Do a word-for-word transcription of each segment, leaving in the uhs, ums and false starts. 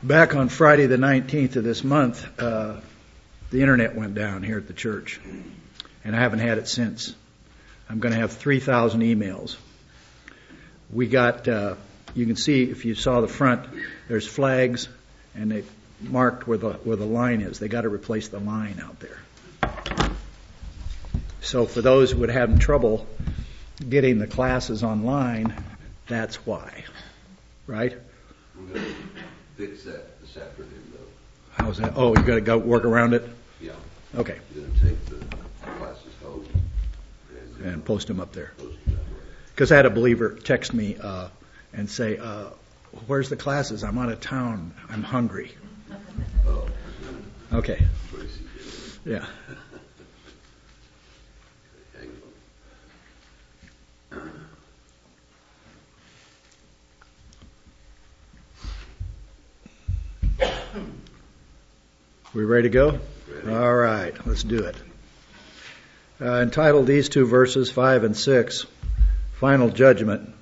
Back on Friday the nineteenth of this month, uh, the internet went down here at the church, and I haven't had it since. I'm going to have three thousand emails. We got, uh, you can see if you saw the front, there's flags, and they marked where the where the line is. They got to replace the line out there. So for those who would have trouble getting the classes online, that's why, right? We're going to fix that this afternoon, though. How's that? Oh, you got to go work around it? Yeah. Okay. You're going to take the classes home and, And post them up there. post them that way. Because I had a believer text me uh, and say, uh, where's the classes? I'm out of town. I'm hungry. Oh, Okay. Tracy. Yeah. Hang on. We ready to go? Ready. All right. Let's do it. Uh, entitled these two verses, five and six, Final Judgment.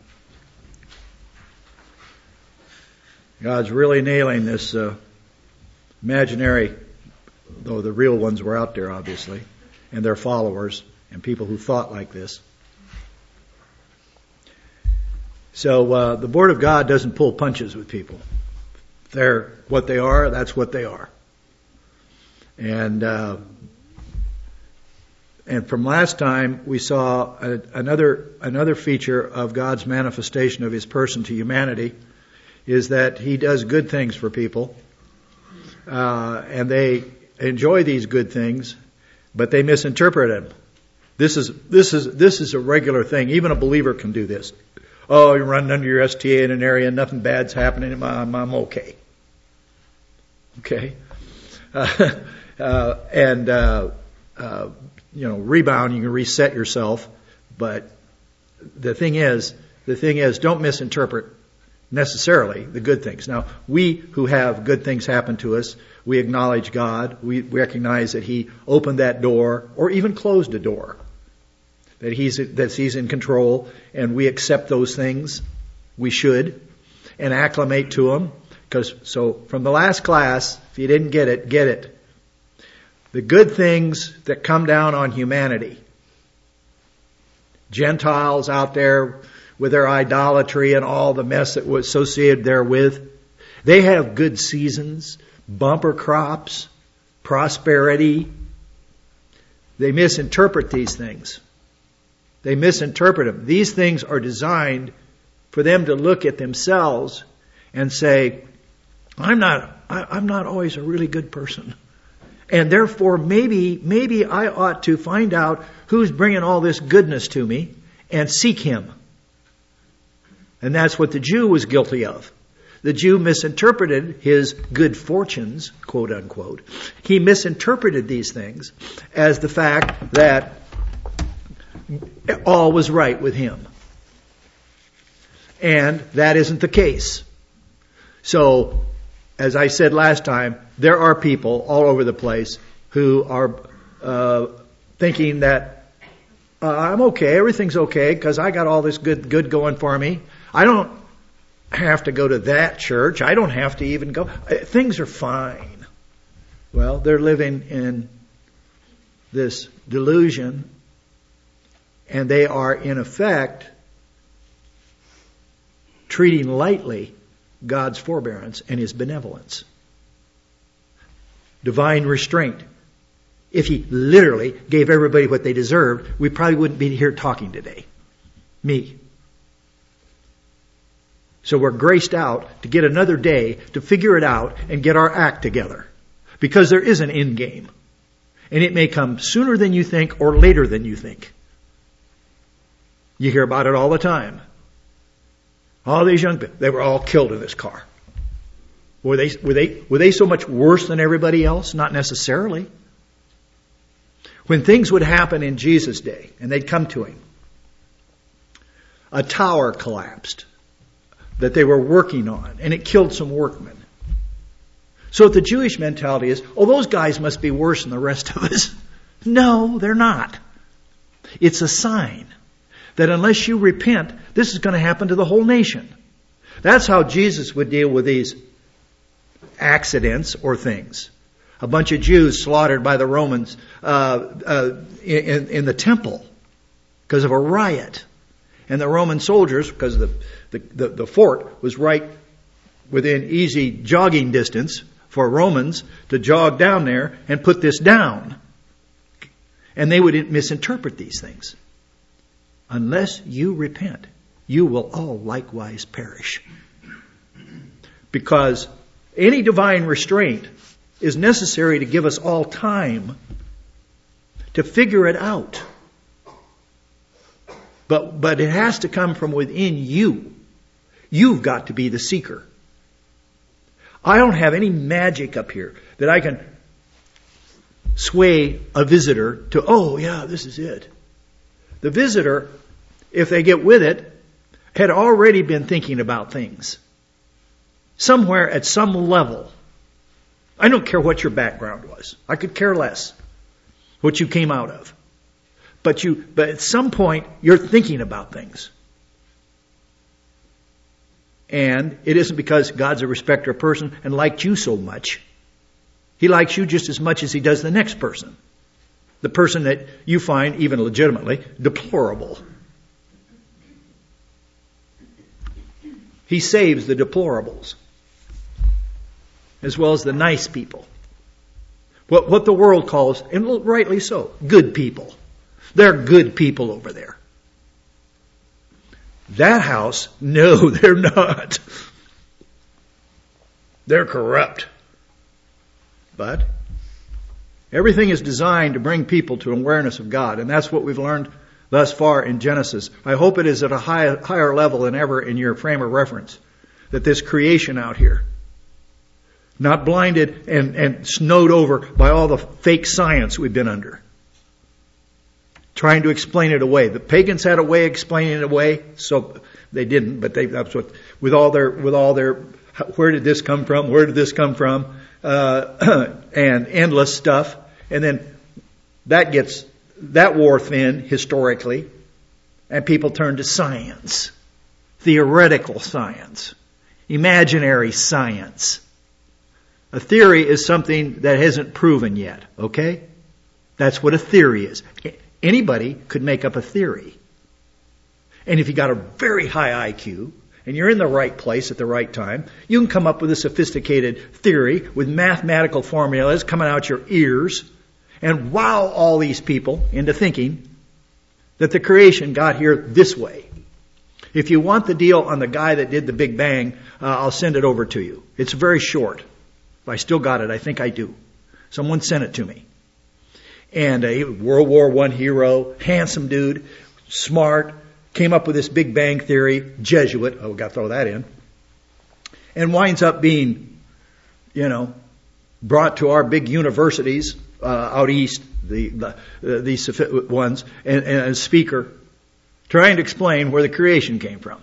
God's really nailing this uh, imaginary, though the real ones were out there, obviously, and their followers and people who thought like this. So uh, the Word of God doesn't pull punches with people. They're what they are, that's what they are. And uh, and from last time, we saw a, another another feature of God's manifestation of His person to humanity is that He does good things for people, uh, and they enjoy these good things, but they misinterpret them. This is this is this is a regular thing. Even a believer can do this. Oh, you're running under your S T A in an area, nothing bad's happening. I'm, I'm okay. Okay, uh, uh, and uh, uh, you know, rebound. You can reset yourself, but the thing is, the thing is, don't misinterpret necessarily the good things. Now, we who have good things happen to us, we acknowledge God. We recognize that He opened that door, or even closed a door. That He's that He's in control, and we accept those things. We should, and acclimate to them. Because so from the last class, if you didn't get it, get it. The good things that come down on humanity, Gentiles out there with their idolatry and all the mess that was associated therewith, they have good seasons, bumper crops, prosperity. They misinterpret these things. They misinterpret them. These things are designed for them to look at themselves and say, I'm not, I, I'm not always a really good person. And therefore, maybe, maybe I ought to find out who's bringing all this goodness to me and seek Him. And that's what the Jew was guilty of. The Jew misinterpreted his good fortunes, quote unquote. He misinterpreted these things as the fact that all was right with him. And that isn't the case. So, as I said last time, there are people all over the place who are uh, thinking that uh, I'm okay, everything's okay because I got all this good good going for me. I don't have to go to that church. I don't have to even go. Things are fine. Well, they're living in this delusion, and they are in effect treating lightly God's forbearance and His benevolence. Divine restraint. If He literally gave everybody what they deserved, we probably wouldn't be here talking today. Me. So we're graced out to get another day to figure it out and get our act together. Because there is an end game. And it may come sooner than you think or later than you think. You hear about it all the time. All these young people, they were all killed in this car. Were they, were they, were they so much worse than everybody else? Not necessarily. When things would happen in Jesus' day, and they'd come to Him, a tower collapsed that they were working on, and it killed some workmen. So the Jewish mentality is, oh, those guys must be worse than the rest of us. No, they're not. It's a sign that unless you repent, this is going to happen to the whole nation. That's how Jesus would deal with these accidents or things. A bunch of Jews slaughtered by the Romans uh, uh, in, in the temple because of a riot. And the Roman soldiers, because the, the, the, the fort was right within easy jogging distance for Romans to jog down there and put this down. And they would misinterpret these things. Unless you repent, you will all likewise perish. Because any divine restraint is necessary to give us all time to figure it out. But, but it has to come from within you. You've got to be the seeker. I don't have any magic up here that I can sway a visitor to, oh yeah, this is it. The visitor, if they get with it, had already been thinking about things. Somewhere at some level. I don't care what your background was. I could care less what you came out of. But you, but at some point, you're thinking about things. And it isn't because God's a respecter of person and liked you so much. He likes you just as much as he does the next person. The person that you find, even legitimately, deplorable. He saves the deplorables, as well as the nice people. What, what the world calls, and rightly so, good people. They're good people over there. That house, no, they're not. They're corrupt. But everything is designed to bring people to awareness of God, and that's what we've learned thus far in Genesis. I hope it is at a high, higher level than ever in your frame of reference, that this creation out here, not blinded and, and snowed over by all the fake science we've been under, trying to explain it away. The pagans had a way of explaining it away, so they didn't, but they, that's what, with all their, with all their, where did this come from? Where did this come from? Uh, and endless stuff. And then that gets, that wore thin historically, and people turn to science. Theoretical science. Imaginary science. A theory is something that isn't proven yet, okay? That's what a theory is. Anybody could make up a theory. And if you got a very high I Q, and you're in the right place at the right time, you can come up with a sophisticated theory with mathematical formulas coming out your ears and wow all these people into thinking that the creation got here this way. If you want the deal on the guy that did the Big Bang, uh, I'll send it over to you. It's very short. If I still got it, I think I do. Someone sent it to me. And a World War One hero, handsome dude, smart, came up with this Big Bang theory, Jesuit, oh, got to throw that in, and winds up being, you know, brought to our big universities uh, out east, the, the uh, these ones, and, and a speaker trying to explain where the creation came from.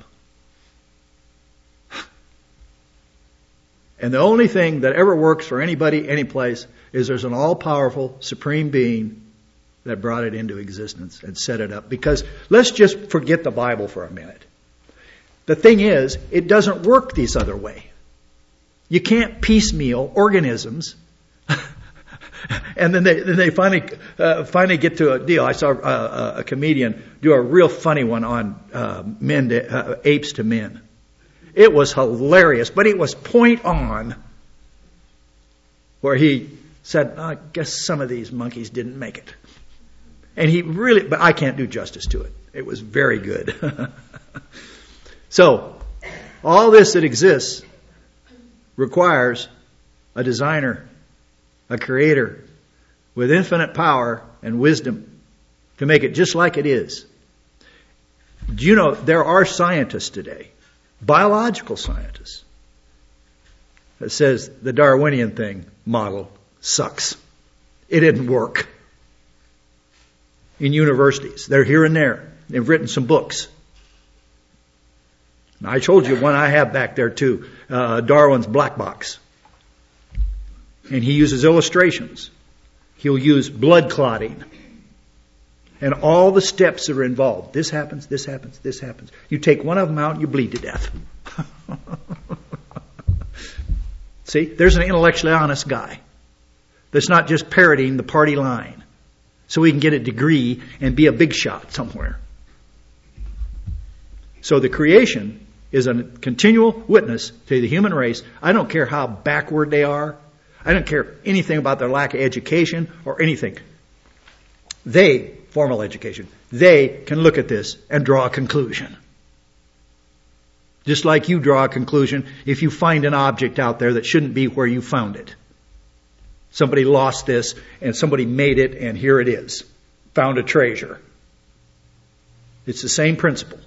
And the only thing that ever works for anybody, any place, is there's an all-powerful, supreme being that brought it into existence and set it up. Because let's just forget the Bible for a minute. The thing is, it doesn't work this other way. You can't piecemeal organisms and then they, then they finally uh, finally get to a deal. I saw a, a comedian do a real funny one on uh, men to, uh, apes to men. It was hilarious, but it was point on, where he said, I guess some of these monkeys didn't make it. And he really, but I can't do justice to it. It was very good. So, all this that exists requires a designer, a creator, with infinite power and wisdom to make it just like it is. Do you know there are scientists today, biological scientists, that says the Darwinian thing model sucks. It didn't work. In universities, they're here and there. They've written some books. And I told you one I have back there too, uh, Darwin's Black Box. And he uses illustrations. He'll use blood clotting. And all the steps that are involved. This happens, this happens, this happens. You take one of them out and you bleed to death. See, there's an intellectually honest guy that's not just parroting the party line so he can get a degree and be a big shot somewhere. So the creation is a continual witness to the human race. I don't care how backward they are. I don't care anything about their lack of education or anything. They, formal education, they can look at this and draw a conclusion. Just like you draw a conclusion if you find an object out there that shouldn't be where you found it. Somebody lost this and somebody made it and here it is. Found a treasure. It's the same principle.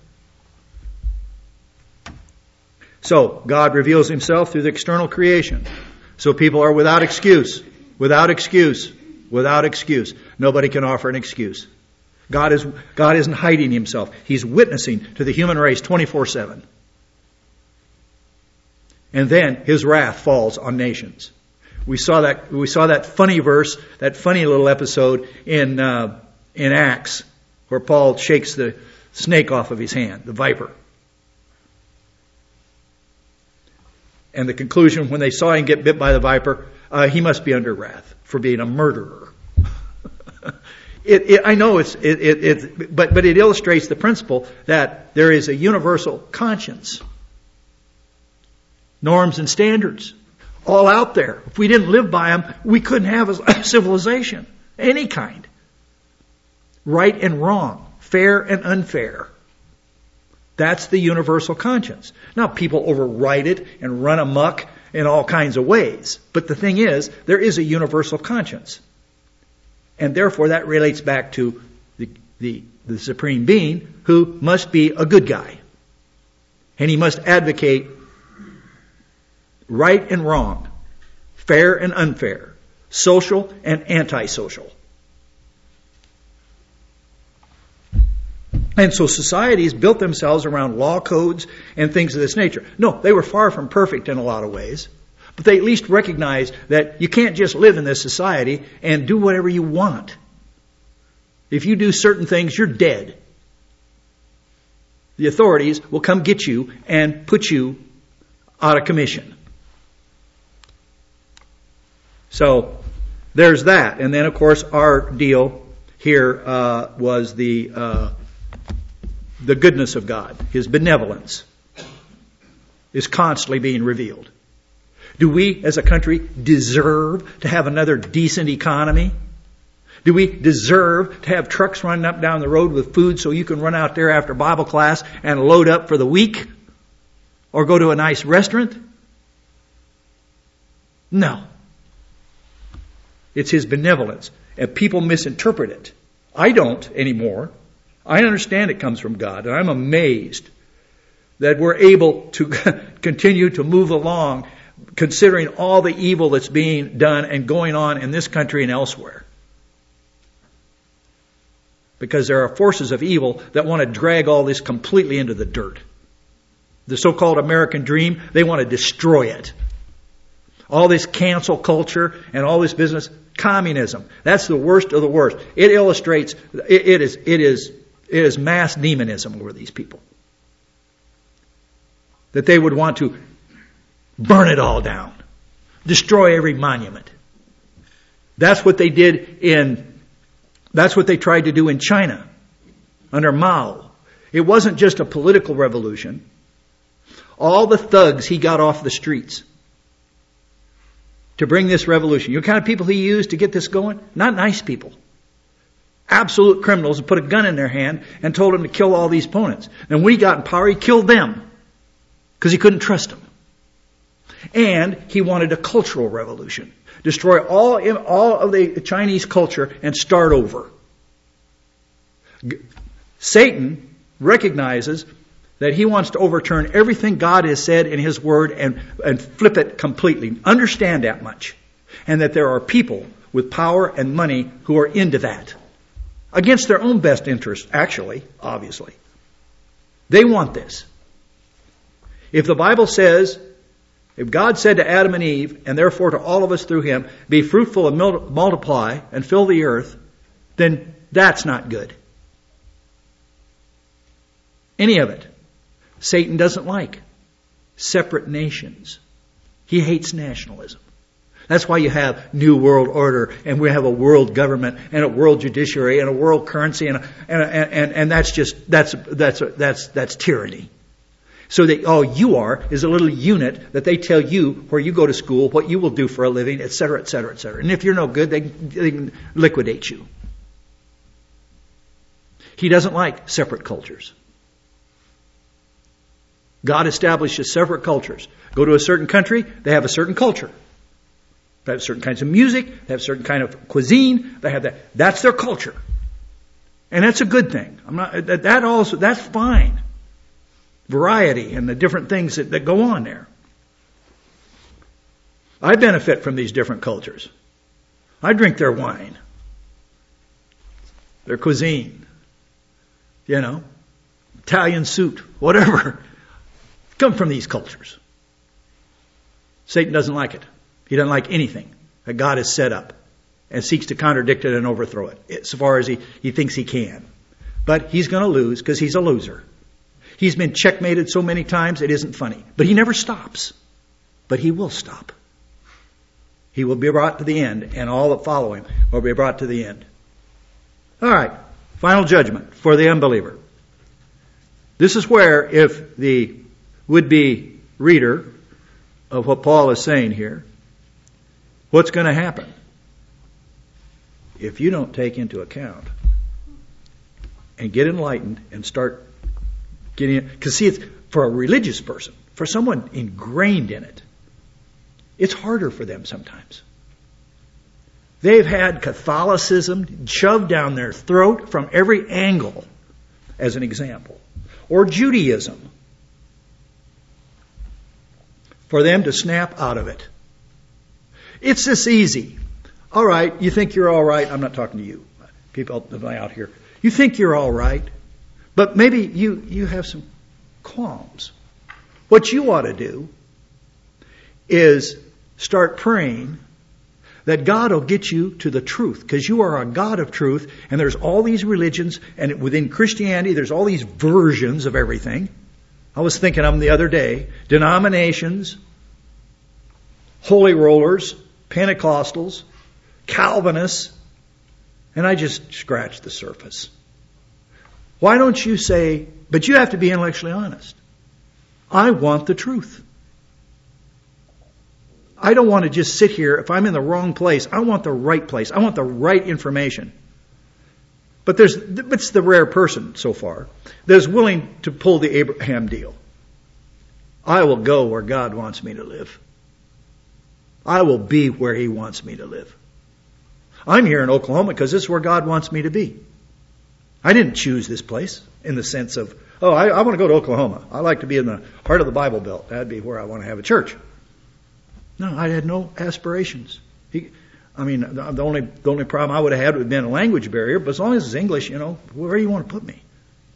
So, God reveals himself through the external creation. So people are without excuse. Without excuse. Without excuse. Nobody can offer an excuse. God is, God isn't hiding himself. He's witnessing to the human race twenty-four seven. And then his wrath falls on nations. We saw that, we saw that funny verse, that funny little episode in, uh, in Acts, where Paul shakes the snake off of his hand, the viper. And the conclusion, when they saw him get bit by the viper, uh, he must be under wrath for being a murderer. it, it, I know it's, it, it, it, but, but it illustrates the principle that there is a universal conscience. Norms and standards. All out there. If we didn't live by them, we couldn't have a civilization. Any kind. Right and wrong. Fair and unfair. That's the universal conscience. Now, people override it and run amok in all kinds of ways. But the thing is, there is a universal conscience. And therefore, that relates back to the, the, the Supreme Being, who must be a good guy. And he must advocate right and wrong, fair and unfair, social and antisocial. And so societies built themselves around law codes and things of this nature. No, they were far from perfect in a lot of ways. But they at least recognized that you can't just live in this society and do whatever you want. If you do certain things, you're dead. The authorities will come get you and put you out of commission. So there's that. And then, of course, our deal here uh, was the... Uh, The goodness of God, his benevolence, is constantly being revealed. Do we, as a country, deserve to have another decent economy? Do we deserve to have trucks running up down the road with food so you can run out there after Bible class and load up for the week? Or go to a nice restaurant? No. It's his benevolence. And people misinterpret it. I don't anymore. I understand it comes from God, and I'm amazed that we're able to continue to move along considering all the evil that's being done and going on in this country and elsewhere. Because there are forces of evil that want to drag all this completely into the dirt. The so-called American dream, they want to destroy it. All this cancel culture and all this business, communism, that's the worst of the worst. It illustrates, it, it is, it is, It is mass demonism over these people. That they would want to burn it all down. Destroy every monument. That's what they did in, that's what they tried to do in China under Mao. It wasn't just a political revolution. All the thugs he got off the streets to bring this revolution. You know the kind of people he used to get this going? Not nice people. Absolute criminals and put a gun in their hand and told them to kill all these opponents. And when he got in power, he killed them because he couldn't trust them. And he wanted a cultural revolution. Destroy all, all of the Chinese culture and start over. Satan recognizes that he wants to overturn everything God has said in his word and, and flip it completely. Understand that much. And that there are people with power and money who are into that. Against their own best interest, actually, obviously. They want this. If the Bible says, if God said to Adam and Eve, and therefore to all of us through him, be fruitful and multiply and fill the earth, then that's not good. Any of it. Satan doesn't like separate nations. He hates nationalism. That's why you have New World Order, and we have a world government, and a world judiciary, and a world currency, and a, and, a, and and that's just that's that's that's that's tyranny. So that all you are is a little unit that they tell you where you go to school, what you will do for a living, et cetera, et cetera, et cetera. And if you're no good, they, they can liquidate you. He doesn't like separate cultures. God establishes separate cultures. Go to a certain country, they have a certain culture. They have certain kinds of music, they have certain kind of cuisine, they have that. That's their culture. And that's a good thing. I'm not, that, that also, that's fine. Variety and the different things that, that go on there. I benefit from these different cultures. I drink their wine, their cuisine, you know, Italian suit, whatever. Come from these cultures. Satan doesn't like it. He doesn't like anything that God has set up and seeks to contradict it and overthrow it so far as he, he thinks he can. But he's going to lose because he's a loser. He's been checkmated so many times it isn't funny. But he never stops. But he will stop. He will be brought to the end, and all that follow him will be brought to the end. All right. Final judgment for the unbeliever. This is where, if the would-be reader of what Paul is saying here, what's going to happen? If you don't take into account and get enlightened and start getting it, because see, it's for a religious person, for someone ingrained in it, it's harder for them sometimes. They've had Catholicism shoved down their throat from every angle, as an example, or Judaism, for them to snap out of it. It's this easy. All right, you think you're all right. I'm not talking to you, people out here. You think you're all right, but maybe you, you have some qualms. What you ought to do is start praying that God will get you to the truth, because you are a God of truth, and there's all these religions, and within Christianity there's all these versions of everything. I was thinking of them the other day. Denominations, holy rollers, Pentecostals, Calvinists, and I just scratched the surface. Why don't you say, but you have to be intellectually honest. I want the truth. I don't want to just sit here. If I'm in the wrong place, I want the right place. I want the right information. But there's, it's the rare person so far that's willing to pull the Abraham deal. I will go where God wants me to live. I will be where He wants me to live. I'm here in Oklahoma because this is where God wants me to be. I didn't choose this place in the sense of, oh, I, I want to go to Oklahoma. I like to be in the heart of the Bible Belt. That'd be where I want to have a church. No, I had no aspirations. He, I mean, the, the only the only problem I would have had would have been a language barrier, but as long as it's English, you know, where do you want to put me?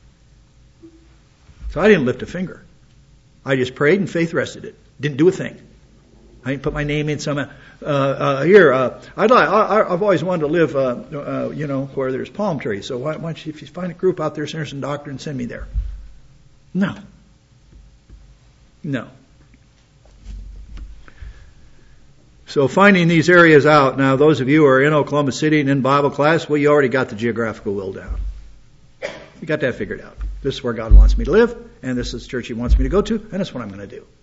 So I didn't lift a finger. I just prayed and faith rested it. Didn't do a thing. I didn't put my name in some, uh, uh, here, uh, I'd like, I, I've always wanted to live, uh, uh, you know, where there's palm trees. So why, why don't you, if you find a group out there, Sinners and Doctrine, send me there. No. No. So finding these areas out, now those of you who are in Oklahoma City and in Bible class, well, you already got the geographical will down. You got that figured out. This is where God wants me to live, and this is the church He wants me to go to, and that's what I'm going to do.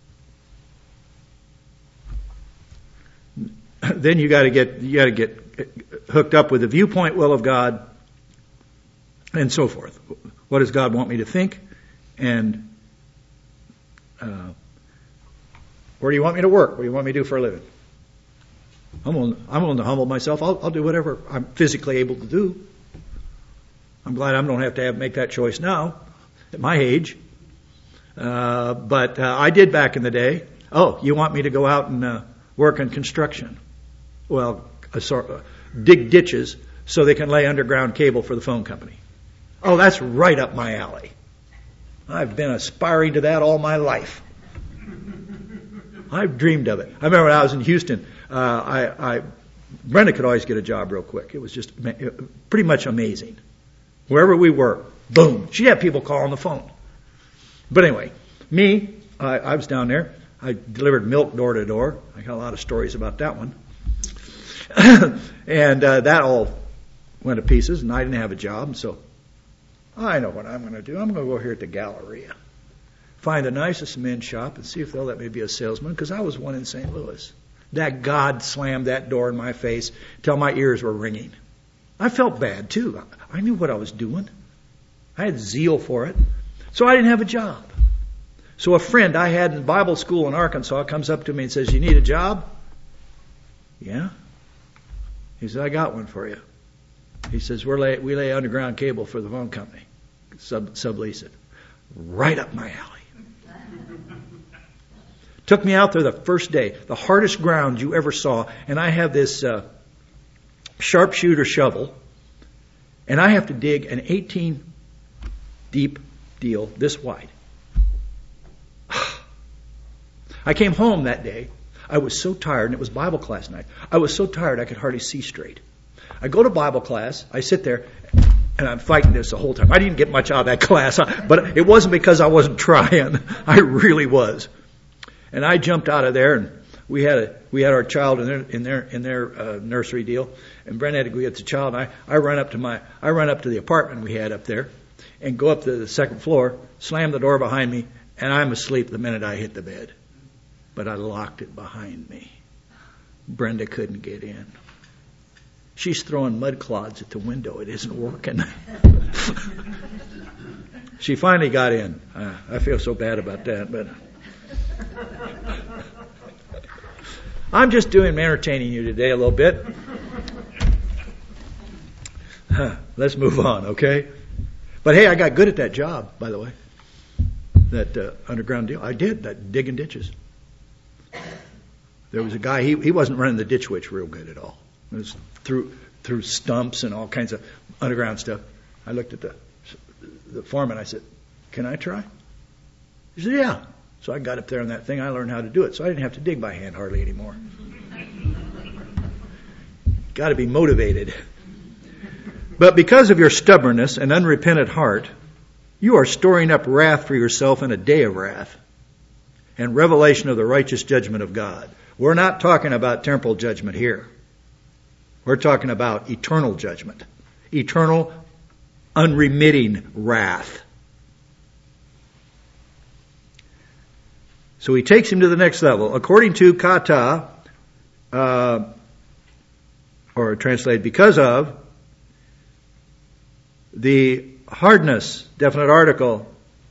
Then you got to get you got to get hooked up with the viewpoint will of God, and so forth. What does God want me to think, and uh, where do you want me to work? What do you want me to do for a living? I'm willing, I'm willing to humble myself. I'll, I'll do whatever I'm physically able to do. I'm glad I don't have to have, make that choice now at my age. Uh, but uh, I did back in the day. Oh, you want me to go out and uh, work in construction? Well, uh, sort of, dig ditches so they can lay underground cable for the phone company. Oh, that's right up my alley. I've been aspiring to that all my life. I've dreamed of it. I remember when I was in Houston, uh, I, I, Brenda could always get a job real quick. It was just pretty much amazing. Wherever we were, boom, she'd have people call on the phone. But anyway, me, I, I was down there. I delivered milk door to door. Tell a lot of stories about that one. and uh, that all went to pieces, and I didn't have a job, so I know what I'm going to do. I'm going to go here at the Galleria, find the nicest men's shop, and see if they'll let me be a salesman, because I was one in Saint Louis. That God slammed that door in my face till my ears were ringing. I felt bad, too. I knew what I was doing. I had zeal for it. So I didn't have a job. So a friend I had in Bible school in Arkansas comes up to me and says, "You need a job?" "Yeah." He said, "I got one for you." He says, We're lay, we lay underground cable for the phone company. Sub, sublease it. Right up my alley. Took me out there the first day, the hardest ground you ever saw, and I have this uh, sharpshooter shovel, and I have to dig an eighteen deep deal this wide. I came home that day. I was so tired, and it was Bible class night. I was so tired I could hardly see straight. I go to Bible class, I sit there, and I'm fighting this the whole time. I didn't get much out of that class, but it wasn't because I wasn't trying. I really was. And I jumped out of there, and we had a we had our child in their in their in their uh, nursery deal, and Brent had to go get the child. And I I run up to my I run up to the apartment we had up there, and go up to the second floor, slam the door behind me, and I'm asleep the minute I hit the bed. But I locked it behind me. Brenda couldn't get in. She's throwing mud clods at the window. It isn't working. She finally got in. Uh, I feel so bad about that, but I'm just doing entertaining you today a little bit. Huh, let's move on, okay? But hey, I got good at that job, by the way. That uh, underground deal. I did, that digging ditches. There was a guy, he, he wasn't running the ditch witch real good at all. It was through through stumps and all kinds of underground stuff. I looked at the the foreman. I said, "Can I try?" He said, "Yeah." So I got up there on that thing. I learned how to do it. So I didn't have to dig by hand hardly anymore. Got to be motivated. But because of your stubbornness and unrepentant heart, you are storing up wrath for yourself in a day of wrath and revelation of the righteous judgment of God. We're not talking about temporal judgment here. We're talking about eternal judgment. Eternal, unremitting wrath. So he takes him to the next level. According to kata, uh, or translated because of, the hardness, definite article,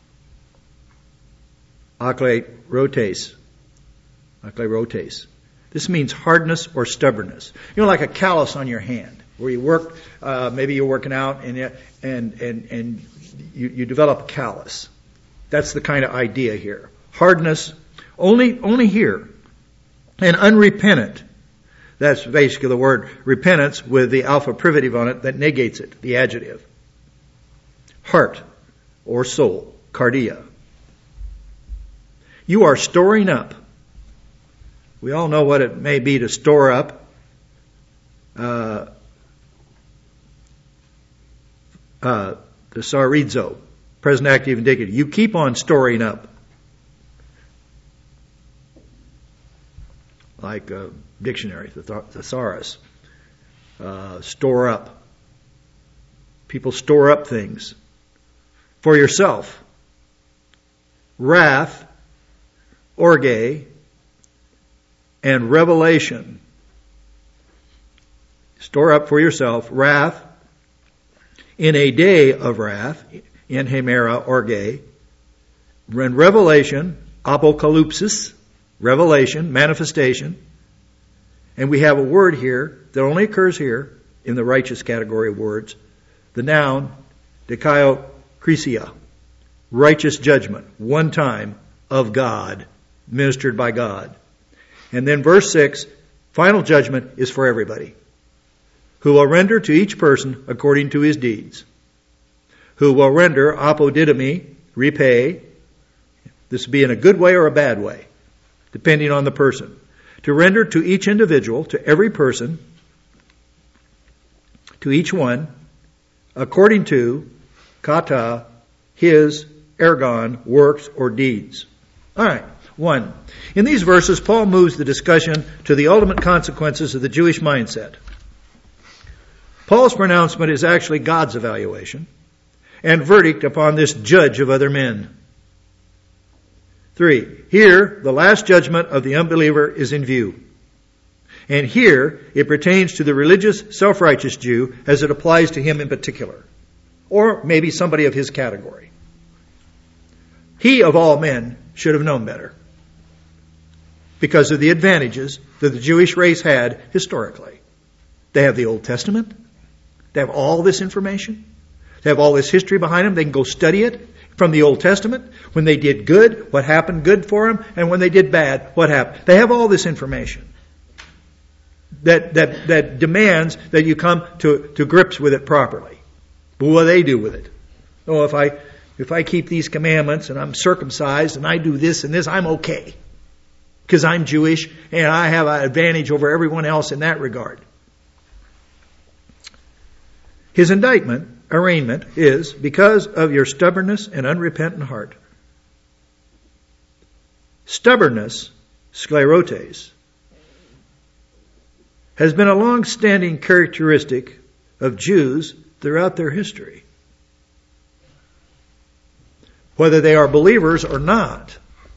aklerotes, aklerotes. This means hardness or stubbornness. You know, like a callus on your hand, where you work, uh, maybe you're working out and and and and you, you develop a callus. That's the kind of idea here. Hardness, only only here, and unrepentant. That's basically the word repentance with the alpha privative on it that negates it, the adjective. Heart or soul, cardia. You are storing up. We all know what it may be to store up. Uh, uh, the sarizo, present active indicative. You keep on storing up. Like a dictionary, the thesaurus. Uh, store up. People store up things for yourself. Wrath, orge, and revelation. Store up for yourself wrath in a day of wrath, in hemera orge, and revelation, apocalypsis, revelation, manifestation. And we have a word here that only occurs here in the righteous category of words. The noun, dikaiokrisia, righteous judgment, one time of God, ministered by God. And then verse six, final judgment is for everybody. Who will render to each person according to his deeds. Who will render apodidomi, repay. This would be in a good way or a bad way, depending on the person. To render to each individual, to every person, to each one, according to kata, his, ergon, works or deeds. All right. One, in these verses, Paul moves the discussion to the ultimate consequences of the Jewish mindset. Paul's pronouncement is actually God's evaluation and verdict upon this judge of other men. Three, here, the last judgment of the unbeliever is in view. And here, it pertains to the religious, self-righteous Jew as it applies to him in particular. Or maybe somebody of his category. He, of all men, should have known better, because of the advantages that the Jewish race had historically. They have the Old Testament. They have all this information. They have all this history behind them. They can go study it from the Old Testament. When they did good, what happened good for them? And when they did bad, what happened? They have all this information that that that demands that you come to, to grips with it properly. But what do they do with it? Oh, if I if I keep these commandments and I'm circumcised and I do this and this, I'm okay. Because I'm Jewish and I have an advantage over everyone else in that regard. His indictment, arraignment, is because of your stubbornness and unrepentant heart. Stubbornness, sclerotes, has been a long-standing characteristic of Jews throughout their history. Whether they are believers or not,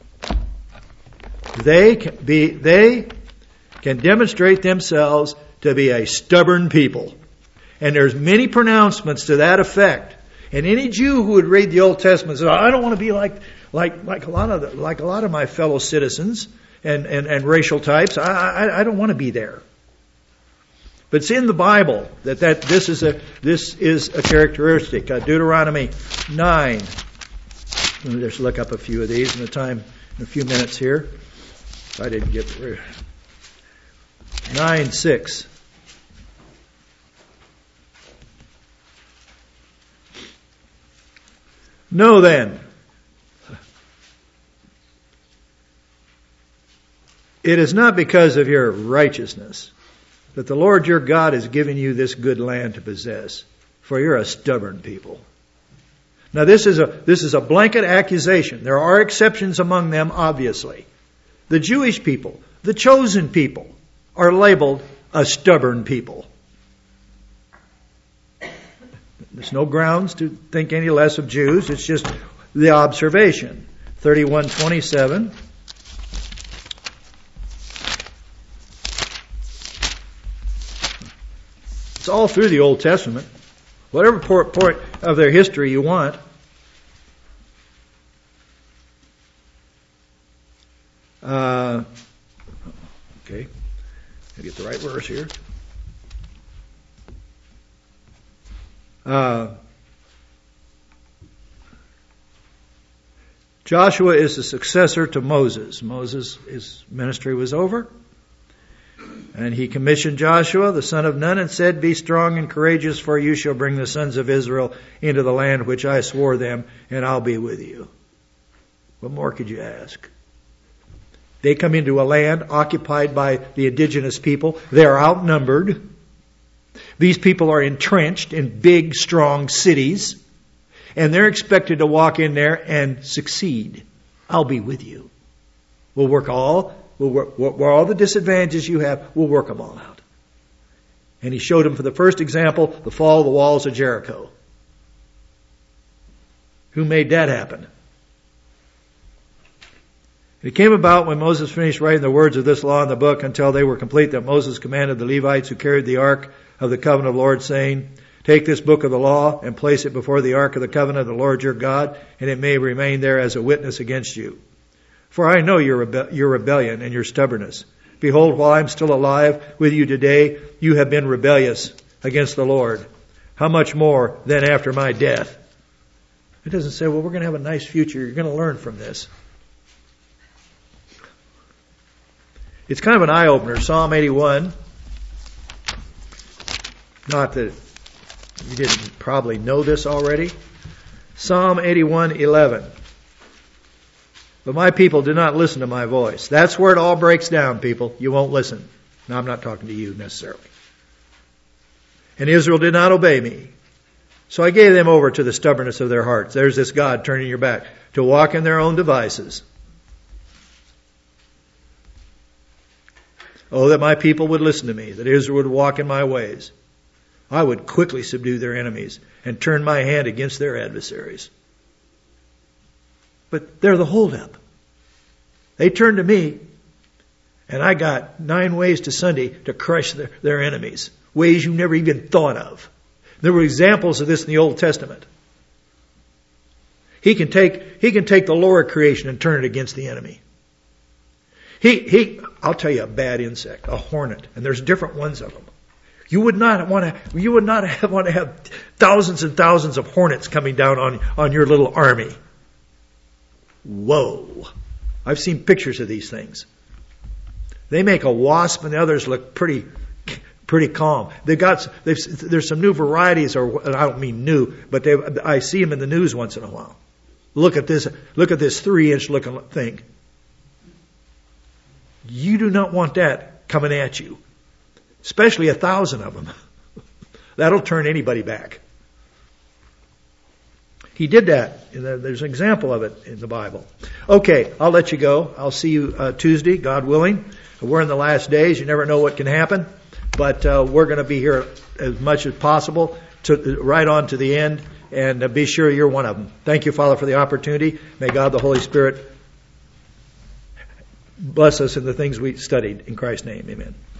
they can be, they can demonstrate themselves to be a stubborn people. And there's many pronouncements to that effect. And any Jew who would read the Old Testament says, I don't want to be like like like a lot of the, like a lot of my fellow citizens and, and, and racial types. I, I I don't want to be there. But it's in the Bible that, that this is a this is a characteristic. Uh, Deuteronomy nine. Let me just look up a few of these in the time in a few minutes here. If I didn't get through. Nine six. Know then, it is not because of your righteousness that the Lord your God has given you this good land to possess, for you're a stubborn people. Now this is a this is a blanket accusation. There are exceptions among them, obviously. The Jewish people, the chosen people, are labeled a stubborn people. There's no grounds to think any less of Jews. It's just the observation. thirty-one twenty-seven. It's all through the Old Testament. Whatever point of their history you want. Uh, okay. I'll get the right verse here. Uh, Joshua is the successor to Moses. Moses, his ministry was over. And he commissioned Joshua, the son of Nun, and said, Be strong and courageous, for you shall bring the sons of Israel into the land which I swore them, and I'll be with you. What more could you ask? They come into a land occupied by the indigenous people. They're outnumbered. These people are entrenched in big, strong cities, and they're expected to walk in there and succeed. I'll be with you. We'll work all, we'll work, where all the disadvantages you have, we'll work them all out. And he showed them for the first example, the fall of the walls of Jericho. Who made that happen? It came about when Moses finished writing the words of this law in the book until they were complete that Moses commanded the Levites who carried the ark of the covenant of the Lord, saying, Take this book of the law and place it before the ark of the covenant of the Lord your God, and it may remain there as a witness against you. For I know your, rebe- your rebellion and your stubbornness. Behold, while I am still alive with you today, you have been rebellious against the Lord. How much more then after my death? It doesn't say, well, we're going to have a nice future. You're going to learn from this. It's kind of an eye-opener. Psalm eighty-one. Not that you didn't probably know this already. Psalm eighty-one eleven. But my people did not listen to my voice. That's where it all breaks down, people. You won't listen. Now, I'm not talking to you necessarily. And Israel did not obey me. So I gave them over to the stubbornness of their hearts. There's this God turning your back to walk in their own devices. Oh, that my people would listen to me, that Israel would walk in my ways. I would quickly subdue their enemies and turn my hand against their adversaries. But they're the holdup. They turn to me, and I got nine ways to Sunday to crush their, their enemies. Ways you never even thought of. There were examples of this in the Old Testament. He can take, he can take the lower creation and turn it against the enemy. He, he, I'll tell you a bad insect, a hornet, and there's different ones of them. You would not want to, you would not have, want to have thousands and thousands of hornets coming down on, on your little army. Whoa. I've seen pictures of these things. They make a wasp and the others look pretty, pretty calm. They've got, they've, there's some new varieties, or I don't mean new, but they, I see them in the news once in a while. Look at this, look at this three inch looking thing. You do not want that coming at you. Especially a thousand of them. That'll turn anybody back. He did that. There's an example of it in the Bible. Okay, I'll let you go. I'll see you uh, Tuesday, God willing. We're in the last days. You never know what can happen. But uh, we're going to be here as much as possible, to, right on to the end. And uh, be sure you're one of them. Thank you, Father, for the opportunity. May God, the Holy Spirit, bless us in the things we studied. In Christ's name, amen.